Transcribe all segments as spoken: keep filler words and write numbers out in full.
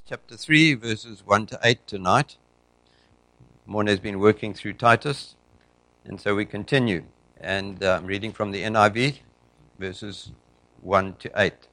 chapter three, verses one to eight tonight. Morne has been working through Titus, and so we continue. And uh, I'm reading from the N I V, verses one to eight.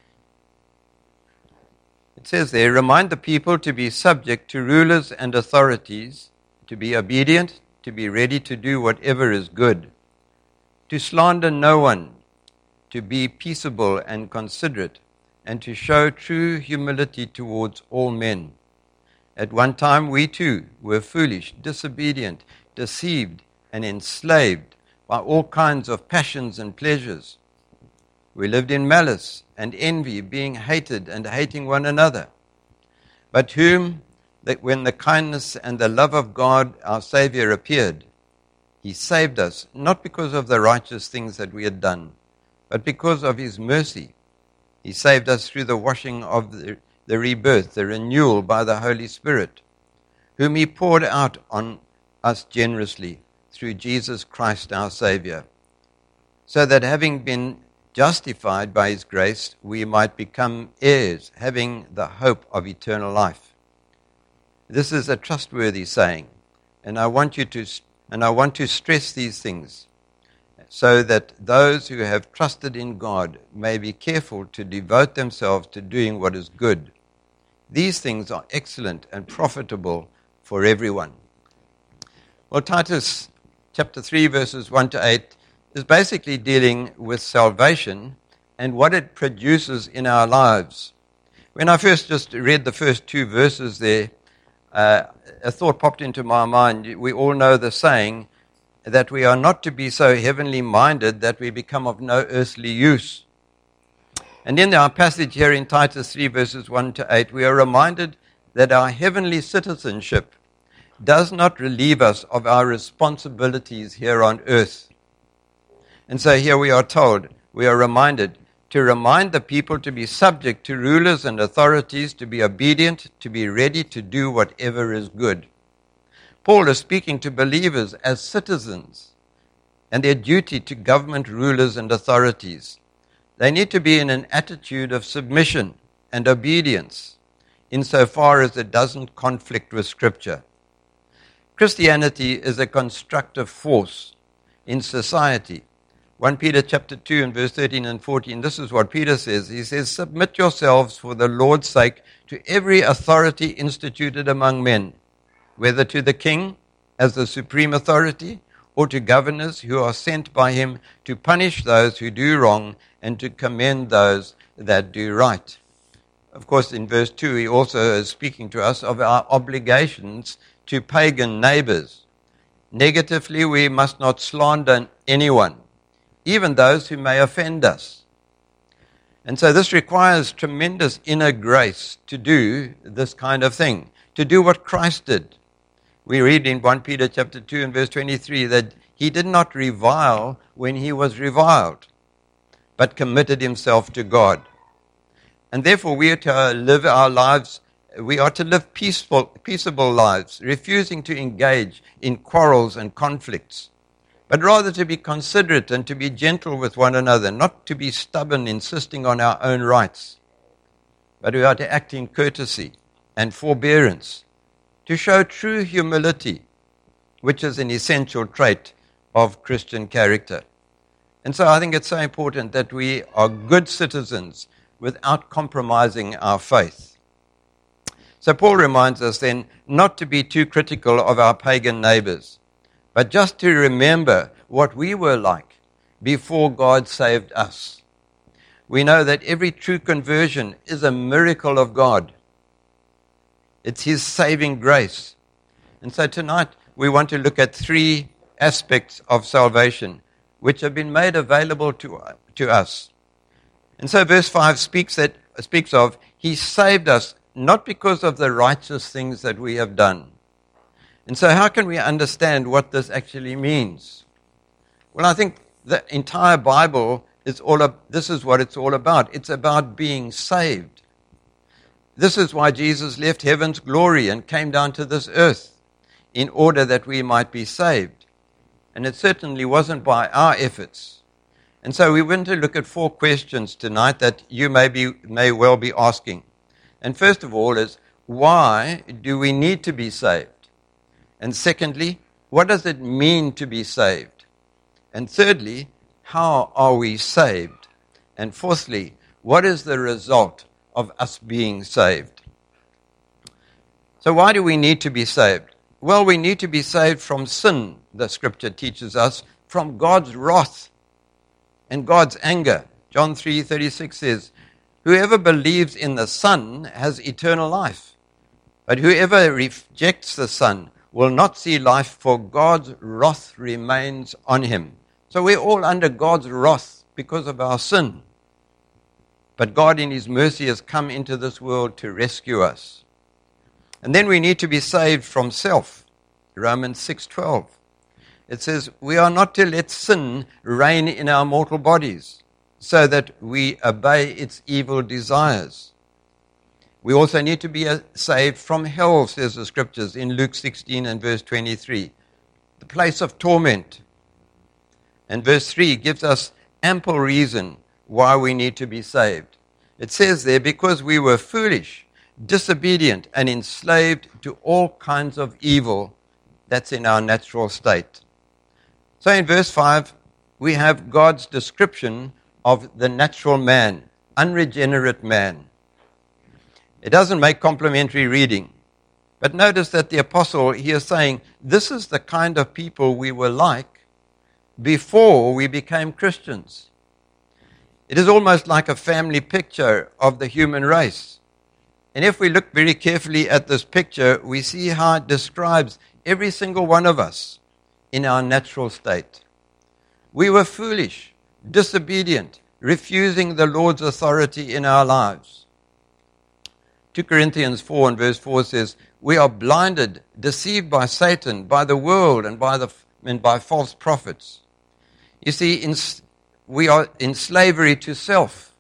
It says there, "Remind the people to be subject to rulers and authorities, to be obedient, to be ready to do whatever is good, to slander no one, to be peaceable and considerate, and to show true humility towards all men. At one time we too were foolish, disobedient, deceived, and enslaved by all kinds of passions and pleasures. We lived in malice and envy, being hated and hating one another. But whom, that when the kindness and the love of God our Savior appeared, He saved us, not because of the righteous things that we had done, but because of His mercy. He saved us through the washing of the, the rebirth, the renewal by the Holy Spirit, whom He poured out on us generously through Jesus Christ our Savior, so that having been justified by His grace, we might become heirs, having the hope of eternal life." This is a trustworthy saying, and I want you to, and I want to stress these things, so that those who have trusted in God may be careful to devote themselves to doing what is good. These things are excellent and profitable for everyone. Well, Titus chapter three, verses one to eight, is basically dealing with salvation and what it produces in our lives. When I first just read the first two verses there, uh, a thought popped into my mind. We all know the saying, that we are not to be so heavenly minded that we become of no earthly use. And in our passage here in Titus three, verses one to eight, we are reminded that our heavenly citizenship does not relieve us of our responsibilities here on earth. And so here we are told, we are reminded to remind the people to be subject to rulers and authorities, to be obedient, to be ready to do whatever is good. Paul is speaking to believers as citizens and their duty to government rulers and authorities. They need to be in an attitude of submission and obedience insofar as it doesn't conflict with Scripture. Christianity is a constructive force in society. First Peter chapter two and verse thirteen and fourteen, this is what Peter says. He says, "Submit yourselves for the Lord's sake to every authority instituted among men, whether to the king as the supreme authority, or to governors who are sent by him to punish those who do wrong and to commend those that do right." Of course, in verse two, he also is speaking to us of our obligations to pagan neighbors. Negatively, we must not slander anyone, even those who may offend us. And so this requires tremendous inner grace to do this kind of thing, to do what Christ did. We read in First Peter chapter two and verse twenty-three that he did not revile when he was reviled, but committed himself to God. And therefore we are to live our lives, we are to live peaceful, peaceable lives, refusing to engage in quarrels and conflicts, but rather to be considerate and to be gentle with one another, not to be stubborn, insisting on our own rights, but we are to act in courtesy and forbearance, to show true humility, which is an essential trait of Christian character. And so I think it's so important that we are good citizens without compromising our faith. So Paul reminds us then not to be too critical of our pagan neighbors, but just to remember what we were like before God saved us. We know that every true conversion is a miracle of God. It's His saving grace. And so tonight we want to look at three aspects of salvation which have been made available to, to us. And so verse five speaks, that, speaks of, He saved us not because of the righteous things that we have done. And so how can we understand what this actually means? Well, I think the entire Bible is all of, this is what it's all about. It's about being saved. This is why Jesus left heaven's glory and came down to this earth, in order that we might be saved. And it certainly wasn't by our efforts. And so we want to look at four questions tonight that you may be, may well be asking. And first of all is, why do we need to be saved? And secondly, what does it mean to be saved? And thirdly, how are we saved? And fourthly, what is the result of us being saved? So why do we need to be saved? Well, we need to be saved from sin, the scripture teaches us, from God's wrath and God's anger. John three thirty-six says, whoever believes in the Son has eternal life, but whoever rejects the Son will not see life, for God's wrath remains on him. So we're all under God's wrath because of our sin. But God in his mercy has come into this world to rescue us. And then we need to be saved from self. Romans six twelve. It says, we are not to let sin reign in our mortal bodies, so that we obey its evil desires. We also need to be saved from hell, says the scriptures in Luke sixteen and verse twenty-three, the place of torment. And verse three gives us ample reason why we need to be saved. It says there, because we were foolish, disobedient, and enslaved to all kinds of evil that's in our natural state. So in verse five, we have God's description of the natural man, unregenerate man. It doesn't make complimentary reading. But notice that the apostle here is saying, this is the kind of people we were like before we became Christians. It is almost like a family picture of the human race. And if we look very carefully at this picture, we see how it describes every single one of us in our natural state. We were foolish, disobedient, refusing the Lord's authority in our lives. Second Corinthians four and verse four says, we are blinded, deceived by Satan, by the world, and by the and by false prophets. You see, in, we are in slavery to self,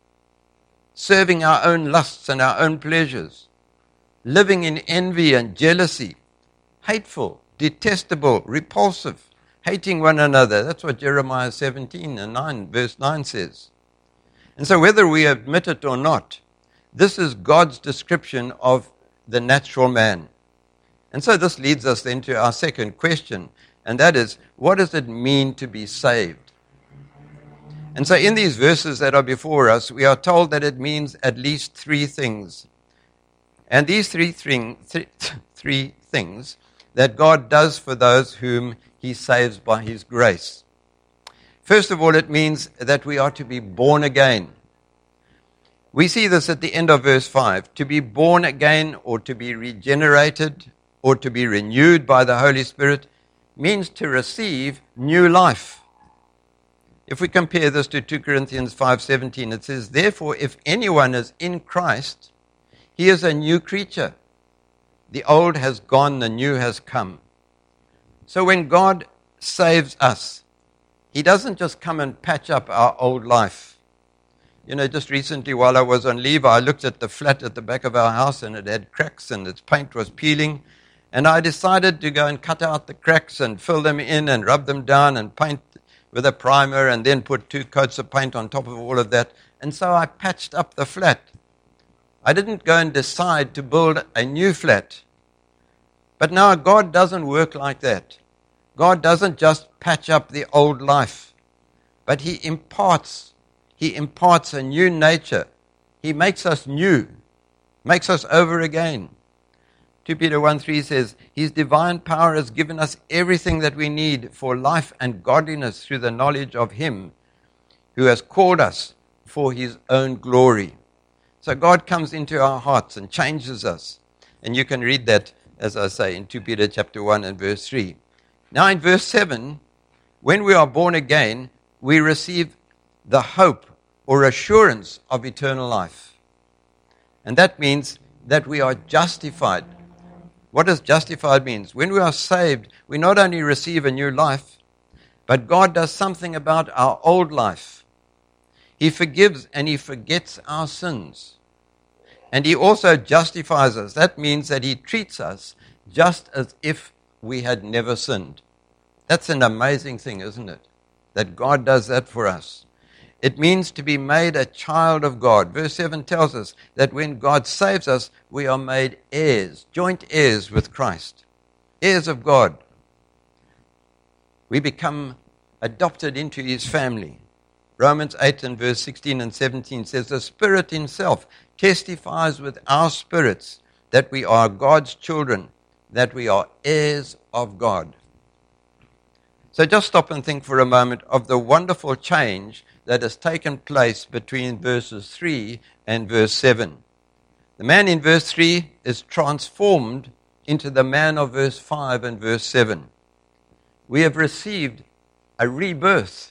serving our own lusts and our own pleasures, living in envy and jealousy, hateful, detestable, repulsive, hating one another. That's what Jeremiah seventeen and nine, verse nine says. And so whether we admit it or not, this is God's description of the natural man. And so this leads us then to our second question, and that is, what does it mean to be saved? And so in these verses that are before us, we are told that it means at least three things. And these three, thing, th- three things that God does for those whom he saves by his grace. First of all, it means that we are to be born again. We see this at the end of verse five. To be born again, or to be regenerated, or to be renewed by the Holy Spirit means to receive new life. If we compare this to Second Corinthians five seventeen, it says, therefore, if anyone is in Christ, he is a new creature. The old has gone, the new has come. So when God saves us, he doesn't just come and patch up our old life. You know, just recently while I was on leave, I looked at the flat at the back of our house and it had cracks and its paint was peeling. And I decided to go and cut out the cracks and fill them in and rub them down and paint with a primer and then put two coats of paint on top of all of that. And so I patched up the flat. I didn't go and decide to build a new flat. But now God doesn't work like that. God doesn't just patch up the old life, but he imparts He imparts a new nature. He makes us new, makes us over again. Second Peter one three says, his divine power has given us everything that we need for life and godliness through the knowledge of him who has called us for his own glory. So God comes into our hearts and changes us. And you can read that, as I say, in Second Peter chapter one and verse three. Now in verse seven, when we are born again, we receive the hope or assurance of eternal life. And that means that we are justified. What does justified mean? When we are saved, we not only receive a new life, but God does something about our old life. He forgives and he forgets our sins. And he also justifies us. That means that he treats us just as if we had never sinned. That's an amazing thing, isn't it? That God does that for us. It means to be made a child of God. Verse seven tells us that when God saves us, we are made heirs, joint heirs with Christ, heirs of God. We become adopted into his family. Romans eight and verse sixteen and seventeen says, the Spirit himself testifies with our spirits that we are God's children, that we are heirs of God. So just stop and think for a moment of the wonderful change that has taken place between verses three and verse seven. The man in verse three is transformed into the man of verse five and verse seven. We have received a rebirth.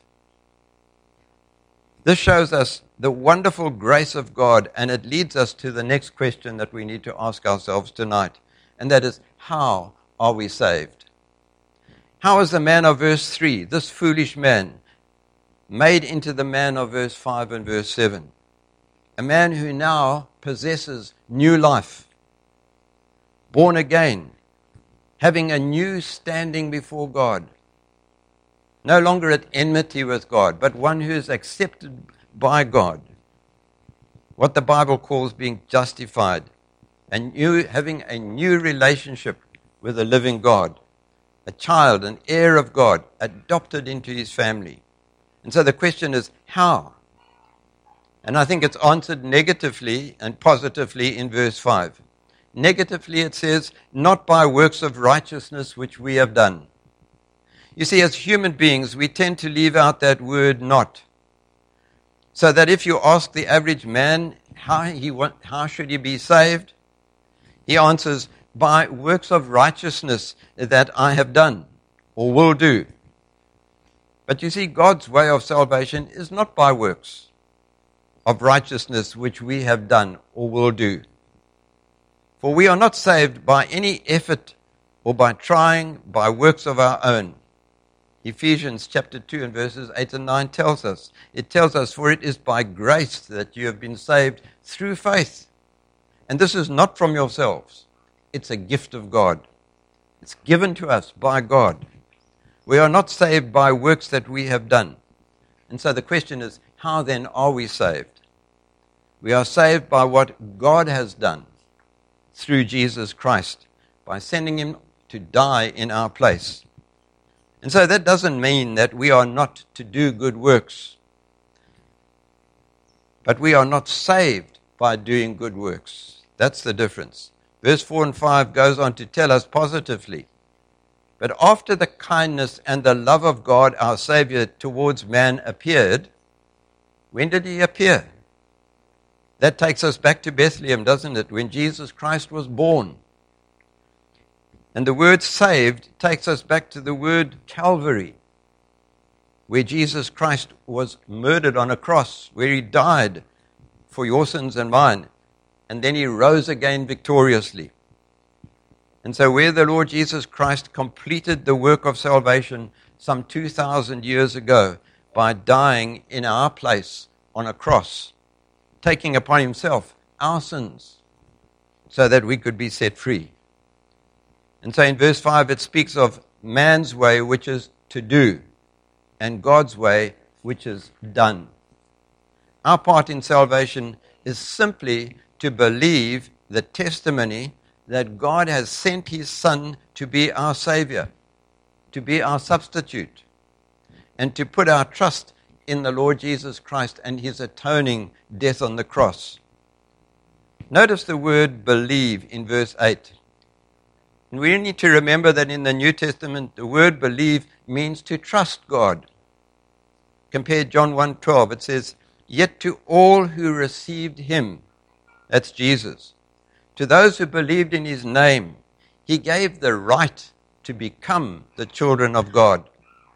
This shows us the wonderful grace of God, and it leads us to the next question that we need to ask ourselves tonight, and that is, how are we saved? How is the man of verse three, this foolish man, made into the man of verse five and verse seven? A man who now possesses new life, born again, having a new standing before God, no longer at enmity with God, but one who is accepted by God. What the Bible calls being justified, and new, having a new relationship with the living God, a child, an heir of God, adopted into his family. And so the question is, how? And I think it's answered negatively and positively in verse five. Negatively it says, not by works of righteousness which we have done. You see, as human beings, we tend to leave out that word not. So that if you ask the average man, how, he want, how should he be saved? He answers, by works of righteousness that I have done or will do. But you see, God's way of salvation is not by works of righteousness which we have done or will do. For we are not saved by any effort or by trying, by works of our own. Ephesians chapter two and verses eight and nine tells us, it tells us, for it is by grace that you have been saved through faith. And this is not from yourselves. It's a gift of God. It's given to us by God. We are not saved by works that we have done. And so the question is, how then are we saved? We are saved by what God has done through Jesus Christ, by sending him to die in our place. And so that doesn't mean that we are not to do good works. But we are not saved by doing good works. That's the difference. Verse four and five goes on to tell us positively. But after the kindness and the love of God, our Savior, towards man appeared, when did he appear? That takes us back to Bethlehem, doesn't it? When Jesus Christ was born. And the word saved takes us back to the word Calvary, where Jesus Christ was murdered on a cross, where he died for your sins and mine. And then he rose again victoriously. And so where the Lord Jesus Christ completed the work of salvation some two thousand years ago by dying in our place on a cross, taking upon himself our sins so that we could be set free. And so in verse five it speaks of man's way, which is to do, and God's way, which is done. Our part in salvation is simply to believe the testimony that God has sent his Son to be our Savior, to be our substitute, and to put our trust in the Lord Jesus Christ and his atoning death on the cross. Notice the word believe in verse eight. And we need to remember that in the New Testament, the word believe means to trust God. Compare John one twelve, it says, yet to all who received him, that's Jesus, to those who believed in his name, he gave the right to become the children of God.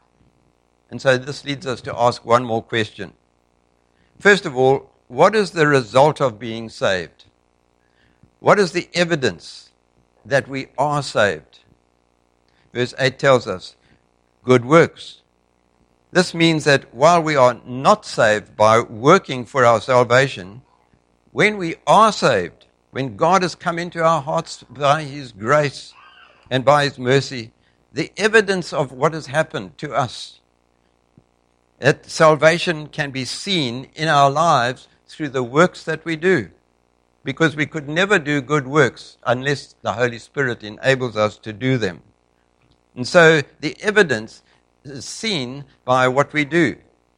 And so this leads us to ask one more question. First of all, what is the result of being saved? What is the evidence that we are saved? Verse eight tells us, good works. This means that while we are not saved by working for our salvation, when we are saved, when God has come into our hearts by his grace and by his mercy, the evidence of what has happened to us That salvation can be seen in our lives through the works that we do. Because we could never do good works unless the Holy Spirit enables us to do them. And so the evidence is seen by what we do,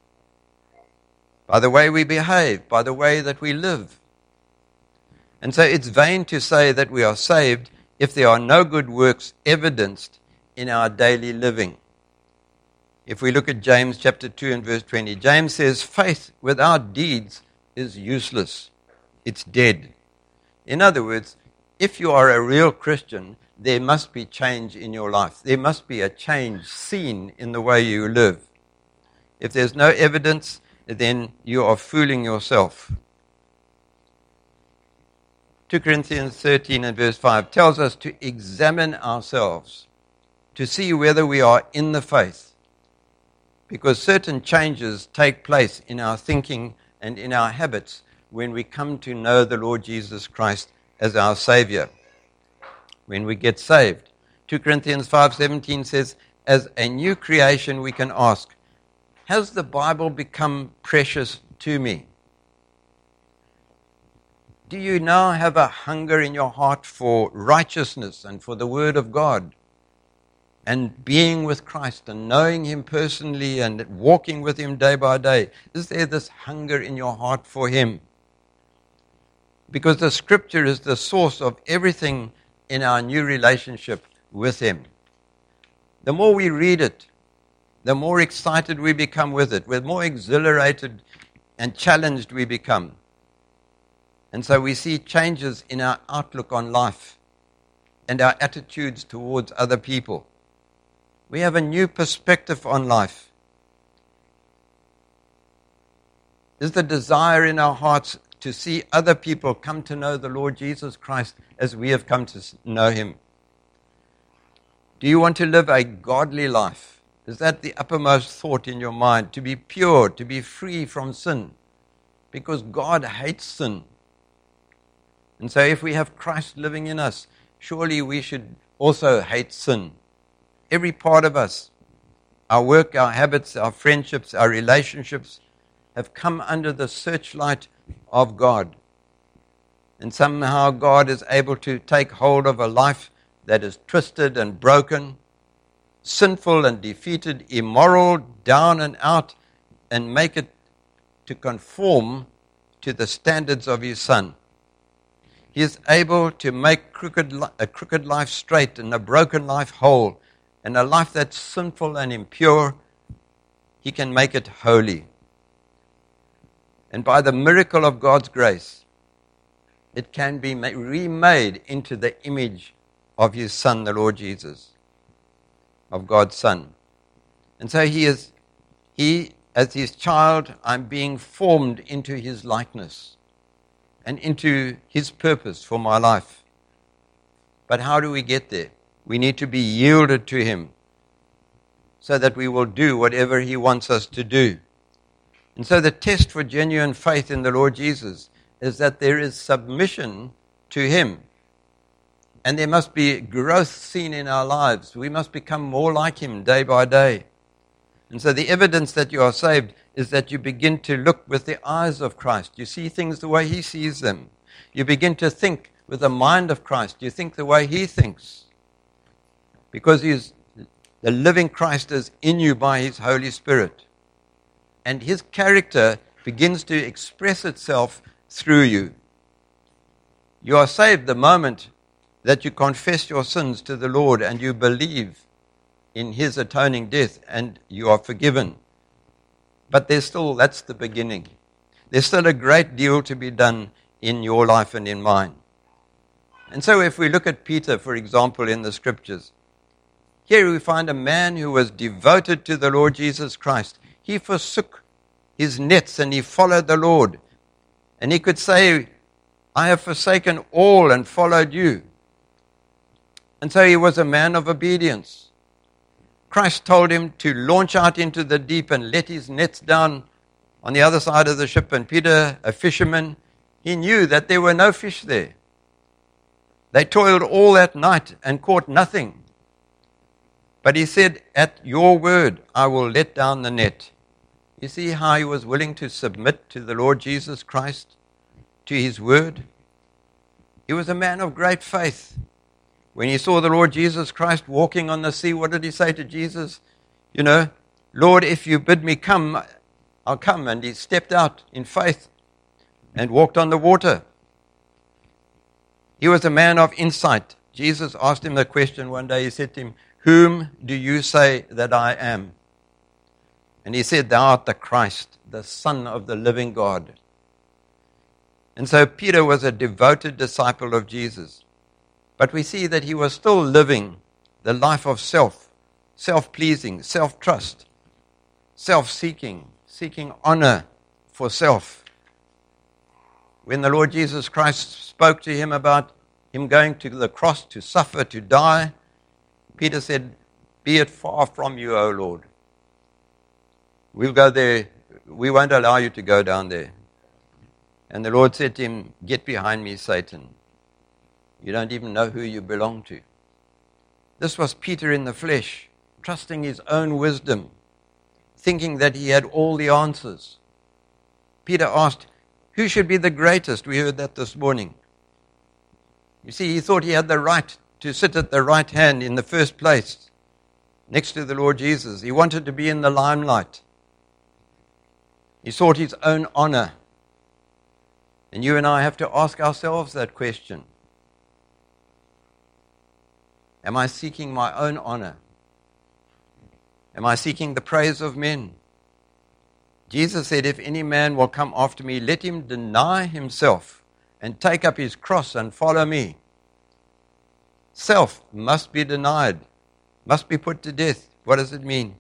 by the way we behave, by the way that we live. And so it's vain to say that we are saved if there are no good works evidenced in our daily living. If we look at James chapter two and verse twenty, James says, faith without deeds is useless. It's dead. In other words, if you are a real Christian, there must be change in your life. There must be a change seen in the way you live. If there's no evidence, then you are fooling yourself. Second Corinthians thirteen and verse five tells us to examine ourselves, to see whether we are in the faith. Because certain changes take place in our thinking and in our habits when we come to know the Lord Jesus Christ as our Savior. When we get saved. Second Corinthians five seventeen says, as a new creation we can ask, has the Bible become precious to me? Do you now have a hunger in your heart for righteousness and for the Word of God? And being with Christ and knowing Him personally and walking with Him day by day? Is there this hunger in your heart for Him? Because the Scripture is the source of everything in our new relationship with Him. The more we read it, the more excited we become with it, the more exhilarated and challenged we become. And so we see changes in our outlook on life and our attitudes towards other people. We have a new perspective on life. Is the desire in our hearts to see other people come to know the Lord Jesus Christ as we have come to know Him? Do you want to live a godly life? Is that the uppermost thought in your mind? To be pure, to be free from sin? Because God hates sin. And so if we have Christ living in us, surely we should also hate sin. Every part of us, our work, our habits, our friendships, our relationships, have come under the searchlight of God. And somehow God is able to take hold of a life that is twisted and broken, sinful and defeated, immoral, down and out, and make it to conform to the standards of His Son. He is able to make crooked, a crooked life straight and a broken life whole, and a life that's sinful and impure, He can make it holy. And by the miracle of God's grace, it can be remade into the image of His Son, the Lord Jesus, of God's Son. And so He is, He, as His child, I'm being formed into His likeness and into His purpose for my life. But how do we get there? We need to be yielded to Him so that we will do whatever He wants us to do. And so the test for genuine faith in the Lord Jesus is that there is submission to Him. And there must be growth seen in our lives. We must become more like Him day by day. And so the evidence that you are saved is that you begin to look with the eyes of Christ. You see things the way He sees them. You begin to think with the mind of Christ. You think the way He thinks. Because He's, the living Christ is in you by His Holy Spirit. And His character begins to express itself through you. You are saved the moment that you confess your sins to the Lord and you believe in His atoning death and you are forgiven. But there's still, that's the beginning. There's still a great deal to be done in your life and in mine. And so if we look at Peter, for example, in the Scriptures, here we find a man who was devoted to the Lord Jesus Christ. He forsook his nets and he followed the Lord. And he could say, I have forsaken all and followed you. And so he was a man of obedience. Christ told him to launch out into the deep and let his nets down on the other side of the ship. And Peter, a fisherman, he knew that there were no fish there. They toiled all that night and caught nothing. But he said, at your word, I will let down the net. You see how he was willing to submit to the Lord Jesus Christ, to his word? He was a man of great faith. When he saw the Lord Jesus Christ walking on the sea, what did he say to Jesus? You know, Lord, if you bid me come, I'll come. And he stepped out in faith and walked on the water. He was a man of insight. Jesus asked him the question one day. He said to him, whom do you say that I am? And he said, thou art the Christ, the Son of the living God. And so Peter was a devoted disciple of Jesus. But we see that he was still living the life of self, self-pleasing, self-trust, self-seeking, seeking honor for self. When the Lord Jesus Christ spoke to him about him going to the cross to suffer, to die, Peter said, be it far from you, O Lord. We'll go there. We won't allow you to go down there. And the Lord said to him, get behind me, Satan. You don't even know who you belong to. This was Peter in the flesh, trusting his own wisdom, thinking that he had all the answers. Peter asked, who should be the greatest? We heard that this morning. You see, he thought he had the right to sit at the right hand in the first place, next to the Lord Jesus. He wanted to be in the limelight. He sought his own honor. And you and I have to ask ourselves that question. Am I seeking my own honor? Am I seeking the praise of men? Jesus said, if any man will come after me, let him deny himself and take up his cross and follow me. Self must be denied, must be put to death. What does it mean?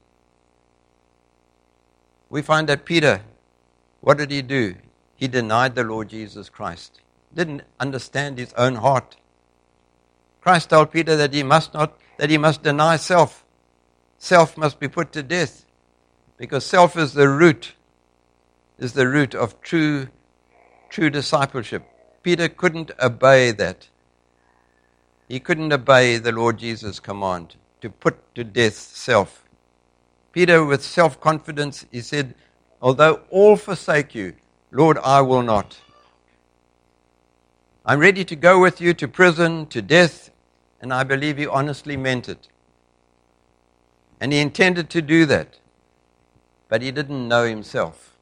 We find that Peter, what did he do? He denied the Lord Jesus Christ. Didn't understand his own heart. Christ told Peter that he must not, that he must deny self. Self must be put to death, because self is the root, is the root of true, true discipleship. Peter couldn't obey that. He couldn't obey the Lord Jesus' command to put to death self. Peter, with self-confidence, he said, although all forsake you, Lord, I will not. I'm ready to go with you to prison, to death, and I believe he honestly meant it. And he intended to do that, but he didn't know himself.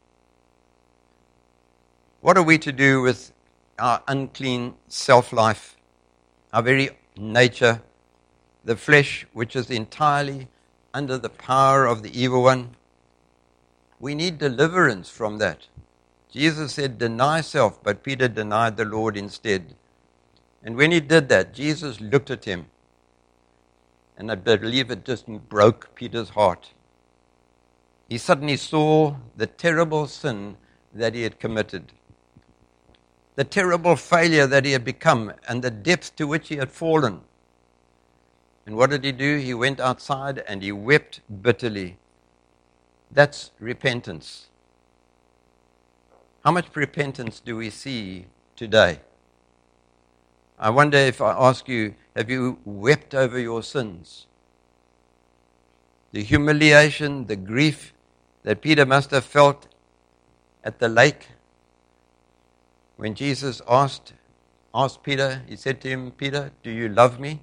What are we to do with our unclean self-life, our very nature, the flesh, which is entirely under the power of the evil one? We need deliverance from that. Jesus said, deny self, but Peter denied the Lord instead. And when he did that, Jesus looked at him, and I believe it just broke Peter's heart. He suddenly saw the terrible sin that he had committed, the terrible failure that he had become, and the depth to which he had fallen. And what did he do? He went outside and he wept bitterly. That's repentance. How much repentance do we see today? I wonder if I ask you, have you wept over your sins? The humiliation, the grief that Peter must have felt at the lake. When Jesus asked, asked Peter, he said to him, Peter, do you love me?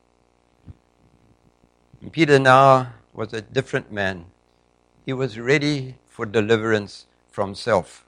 And Peter now was a different man. He was ready for deliverance from self.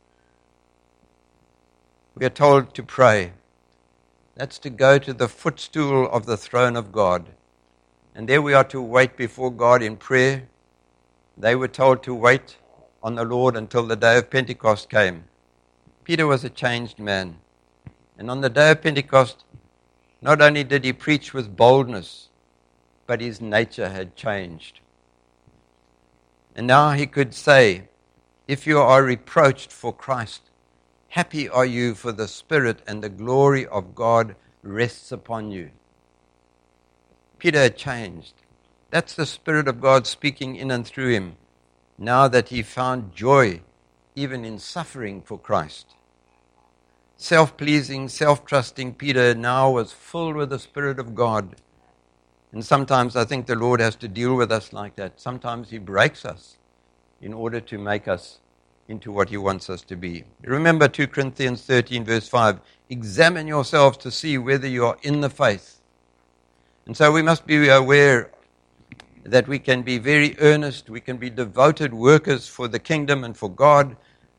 We are told to pray. That's to go to the footstool of the throne of God. And there we are to wait before God in prayer. They were told to wait on the Lord until the day of Pentecost came. Peter was a changed man. And on the day of Pentecost, not only did he preach with boldness, but his nature had changed. And now he could say, if you are reproached for Christ, happy are you, for the Spirit and the glory of God rests upon you. Peter had changed. That's the Spirit of God speaking in and through him, now that he found joy even in suffering for Christ. Self-pleasing, self-trusting Peter now was filled with the Spirit of God. And sometimes I think the Lord has to deal with us like that. Sometimes he breaks us. in order to make us into what he wants us to be. Remember two Corinthians thirteen verse five, examine yourselves to see whether you are in the faith. And so we must be aware that we can be very earnest, we can be devoted workers for the kingdom and for God,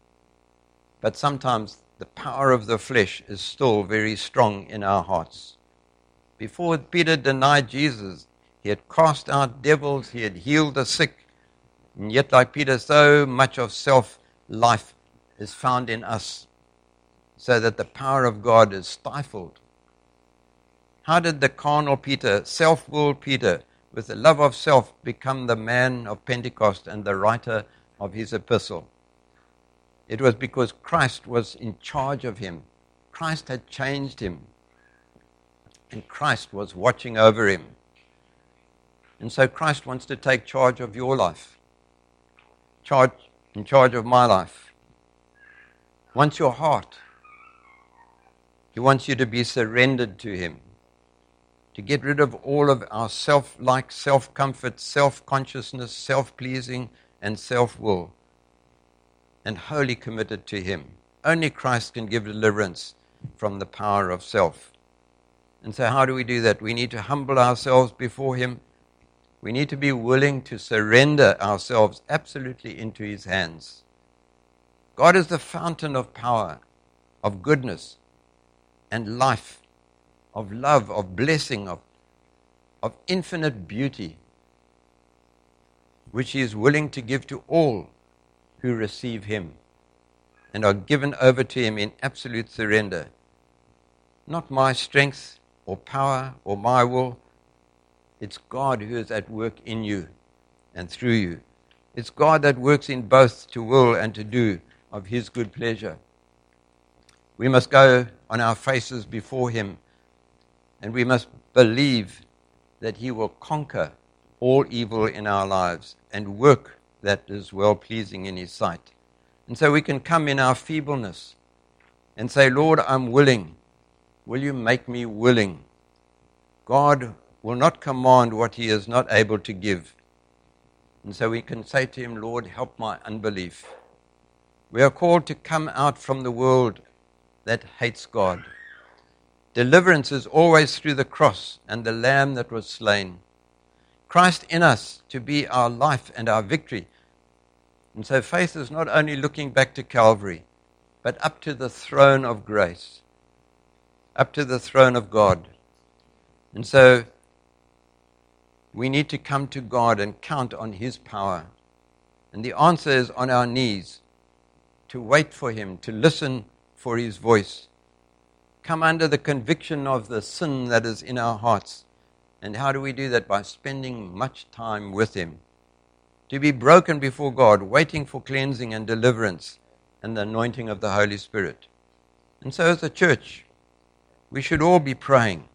but sometimes the power of the flesh is still very strong in our hearts. Before Peter denied Jesus, he had cast out devils, he had healed the sick, and yet like Peter, so much of self-life is found in us, so that the power of God is stifled. How did the carnal Peter, self-willed Peter, with the love of self, become the man of Pentecost and the writer of his epistle? It was because Christ was in charge of him. Christ had changed him. And Christ was watching over him. And so Christ wants to take charge of your life. Charge, in charge of my life. Wants your heart. He wants you to be surrendered to him. To get rid of all of our self-like, self-comfort, self-consciousness, self-pleasing, and self-will. And wholly committed to him. Only Christ can give deliverance from the power of self. And so how do we do that? We need to humble ourselves before him. We need to be willing to surrender ourselves absolutely into his hands. God is the fountain of power, of goodness, and life, of love, of blessing, of, of infinite beauty, which he is willing to give to all who receive him and are given over to him in absolute surrender. Not my strength or power or my will. It's God who is at work in you and through you. It's God that works in both to will and to do of his good pleasure. We must go on our faces before him, and we must believe that he will conquer all evil in our lives and work that is well-pleasing in his sight. And so we can come in our feebleness and say, Lord, I'm willing. Will you make me willing? God will not command what he is not able to give. And so we can say to him, Lord, help my unbelief. We are called to come out from the world that hates God. Deliverance is always through the cross and the Lamb that was slain. Christ in us to be our life and our victory. And so faith is not only looking back to Calvary, but up to the throne of grace, up to the throne of God. And so we need to come to God and count on his power. And the answer is on our knees, to wait for him, to listen for his voice. Come under the conviction of the sin that is in our hearts. And how do we do that? By spending much time with him. To be broken before God, waiting for cleansing and deliverance and the anointing of the Holy Spirit. And so as a church, we should all be praying.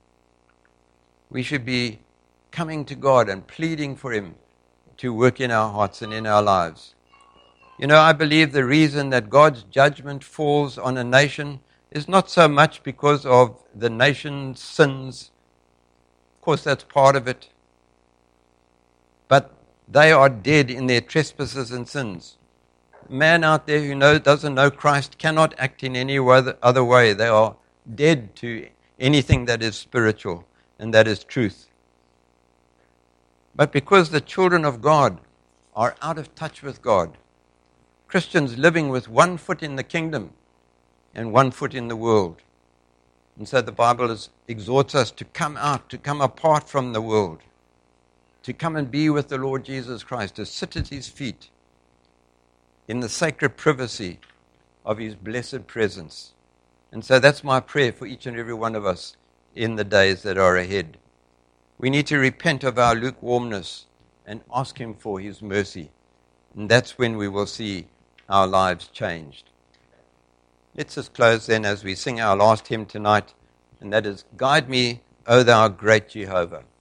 We should be coming to God and pleading for him to work in our hearts and in our lives. You know, I believe the reason that God's judgment falls on a nation is not so much because of the nation's sins. Of course, that's part of it. But they are dead in their trespasses and sins. A man out there who knows, doesn't know Christ cannot act in any other way. They are dead to anything that is spiritual and that is truth. But because the children of God are out of touch with God, Christians living with one foot in the kingdom and one foot in the world. And so the Bible is, exhorts us to come out, to come apart from the world, to come and be with the Lord Jesus Christ, to sit at his feet in the sacred privacy of his blessed presence. And so that's my prayer for each and every one of us in the days that are ahead. We need to repent of our lukewarmness and ask him for his mercy. And that's when we will see our lives changed. Let's just close then as we sing our last hymn tonight, and that is, Guide Me, O Thou Great Jehovah.